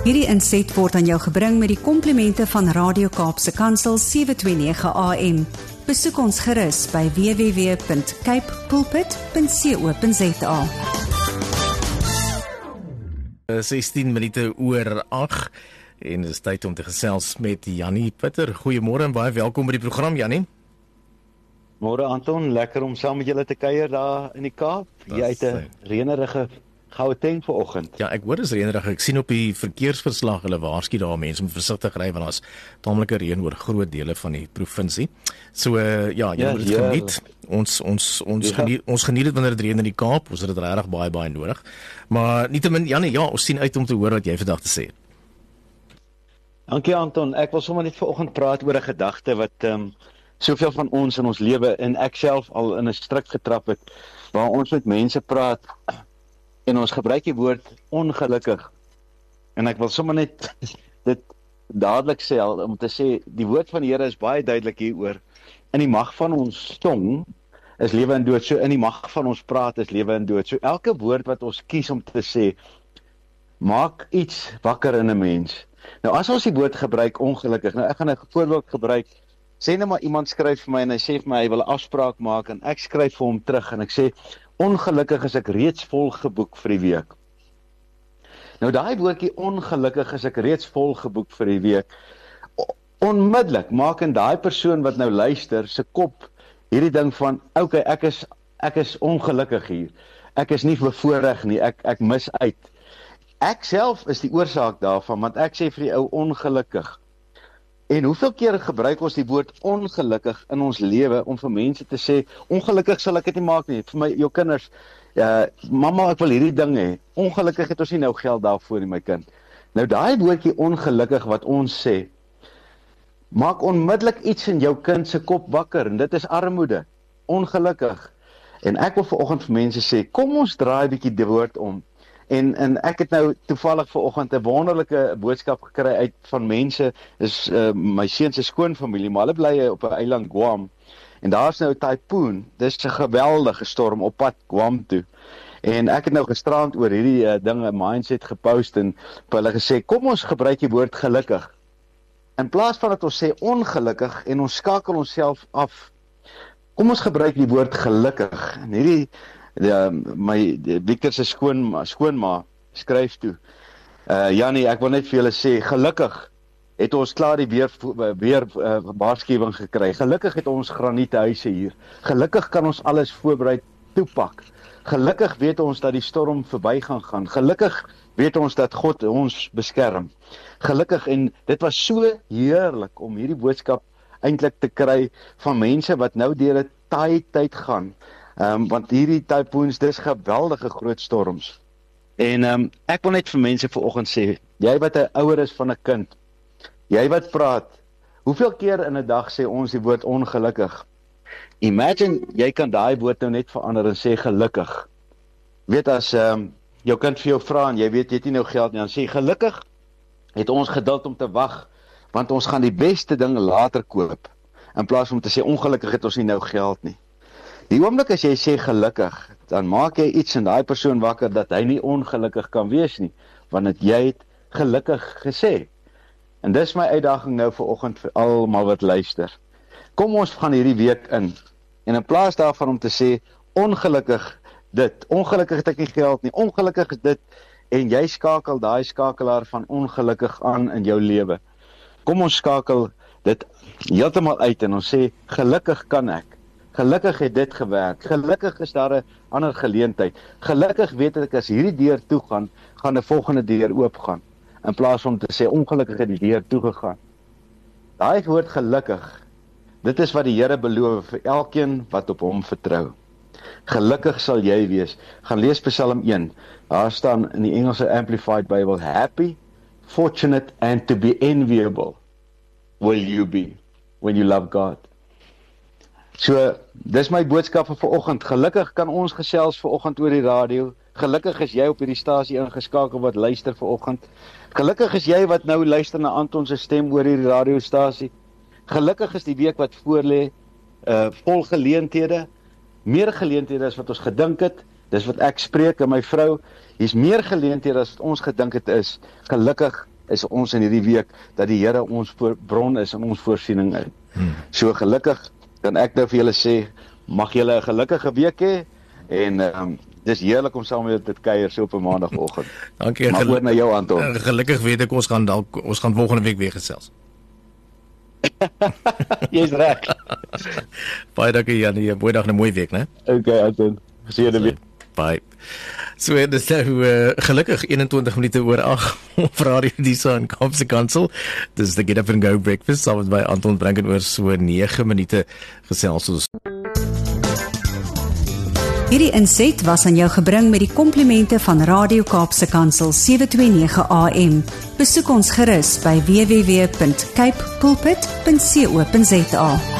Hierdie inset word aan jou gebring met die komplimente van Radio Kaapse Kansel 729 AM. Besoek ons gerus by www.capepulpit.co.za. 16 minute oor 8 en dit is tyd om te gesels met Jannie Pitter. Goeiemôre en baie welkom by die program, Jannie. Môre Anton, lekker om saam met julle te kuier daar in die Kaap. Jy het 'n reënerige Gauteng vanoggend. Ja, ek hoor dis reënerig. Ek sien op die verkeersverslag hulle waarsku daar mense moet versigtig ry want daar's taamlike reën oor groot dele van die provinsie. So ja, jy moet dit geniet. Ons geniet dit wanneer dit reën in die Kaap. Ons het dit regtig baie nodig. Maar nietemin Jannie, ja, ons sien uit om te hoor wat jy vandag te sê. Dankie Anton. Ek wil sommer net vanoggend praat oor 'n gedagte wat soveel van ons in ons lewe en ek self al in 'n struik getrap het waar ons met mense praat en ons gebruik die woord ongelukkig. En ek wil sommer net dit dadelik sê om te sê die woord van die Here is baie duidelik hieroor. In die mag van ons tong is lewe en dood. So in die mag van ons praat is lewe en dood. So elke woord wat ons kies om te sê maak iets wakker in 'n mens. Nou as ons die woord gebruik ongelukkig. Nou ek gaan 'n voorbeeld gebruik. Sê nou maar iemand skryf vir my en hy sê vir my hy wil 'n afspraak maak en ek skryf vir hom terug en ek sê ongelukkig is ek reeds vol geboek vir die week. Nou daai woordjie ongelukkig is ek reeds vol geboek vir die week. Onmiddellik maak in daai persoon wat nou luister se kop hierdie ding van okay, ek is ongelukkig hier. Ek is nie bevoorreg nie, ek mis uit. Ek self is die oorsaak daarvan want ek sê vir die ou ongelukkig. En hoeveel keer gebruik ons die woord ongelukkig in ons lewe om vir mense te sê, ongelukkig sal ek dit nie maak nie, vir my, jou kinders, mamma ek wil hierdie ding hê, ongelukkig het ons nie nou geld daarvoor nie my kind. Nou daai woordjie ongelukkig wat ons sê, maak onmiddellik iets in jou kind se kop wakker, en dit is armoede, ongelukkig. En ek wil vanoggend vir mense sê, kom ons draai bietjie die woord om. En ek het nou toevallig vanoggend 'n wonderlike boodskap gekry uit van mense, is my seun se skoonfamilie, maar hulle bly op 'n eiland Guam. En daar's nou 'n tyfoon. Dis 'n geweldige storm op pad Guam toe. En ek het nou gisterand oor hierdie ding 'n mindset gepost en vir hulle gesê, kom ons gebruik die woord gelukkig. In plaas van dat ons sê ongelukkig en ons skakel onsself af. Kom ons gebruik die woord gelukkig. En hierdie my Victor se skoonma skryf toe. Jannie, ek wil net vir julle sê, gelukkig het ons klaar die weer waarskuwing gekry. Gelukkig het ons graniethuise hier. Gelukkig kan ons alles voorberei toepak. Gelukkig weet ons dat die storm verby gaan. Gelukkig weet ons dat God ons beskerm. Gelukkig, en dit was so heerlik om hierdie boodskap eintlik te kry van mense wat nou deur 'n taai tyd gaan. Want hierdie tyfoons, dis geweldige groot storms. En ek wil net vir mense vanoggend sê, jy wat 'n ouer is van 'n kind, jy wat praat, hoeveel keer in 'n dag sê ons die woord ongelukkig? Imagine, jy kan daai woord nou net verander en sê gelukkig. Weet as jou kind vir jou vra en jy weet jy het nie nou geld nie, dan sê gelukkig het ons geduld om te wag, want ons gaan die beste ding later koop, in plaas om te sê ongelukkig het ons nie nou geld nie. Die oomblik as jy sê gelukkig, dan maak jy iets in daai persoon wakker dat hy nie ongelukkig kan wees nie, want jy het gelukkig gesê. En dis my uitdaging nou vanoggend vir almal wat luister. Kom ons gaan hierdie week in en plaas daarvan om te sê ongelukkig dit, ongelukkig het ek nie geld nie, ongelukkig is dit, en jy skakel daai skakelaar van ongelukkig aan in jou lewe. Kom ons skakel dit heeltemal uit en ons sê gelukkig kan ek. Gelukkig het dit gewerk. Gelukkig is daar 'n ander geleentheid. Gelukkig weet ek as hierdie deur toe gaan 'n volgende deur oopgaan. In plaas van te sê ongelukkig het die deur toe gegaan. Daai woord gelukkig, dit is wat die Here beloof vir elkeen wat op hom vertrou. Gelukkig sal jy wees. Gaan lees Psalm 1. Daar staan in die Engelse Amplified Bible, happy, fortunate and to be enviable will you be when you love God. So, dis my boodskap vir vanoggend. Gelukkig kan ons gesels vanoggend oor die radio. Gelukkig is jy op hierdie stasie ingeskakel wat luister vanoggend. Gelukkig is jy wat nou luister na Anton se stem oor hierdie radiostasie. Gelukkig is die week wat voorlê vol geleenthede, meer geleenthede as wat ons gedink het. Dis wat ek spreek en my vrou, hier's meer geleenthede as wat ons gedink het is. Gelukkig is ons in hierdie week dat die Here ons bron is en ons voorsiening is. So gelukkig kan ek nou vir julle sê, mag julle 'n gelukkige week hê en dis heerlik om saam met dit kuier so op 'n maandagooggend. Dankie. Maar oor na jou, Anton. Gelukkig weet ek ons gaan volgende week weer gesels. Jy's reg. Baie dankie Janie, mooi dag en 'n mooi week, né? Okay, Anton. Gesien weer. Bye. So dis nou gelukkig 21 minute oor 8 op Radio Disa en Kaapse Kansel. Dis the Get Up and Go Breakfast saam met my Anton Brinken oor so 9 minute gesels ons. Hierdie inset was aan jou gebring met die komplimente van Radio Kaapse Kansel 729 AM. Besoek ons gerus by www.cape pulpit.co.za.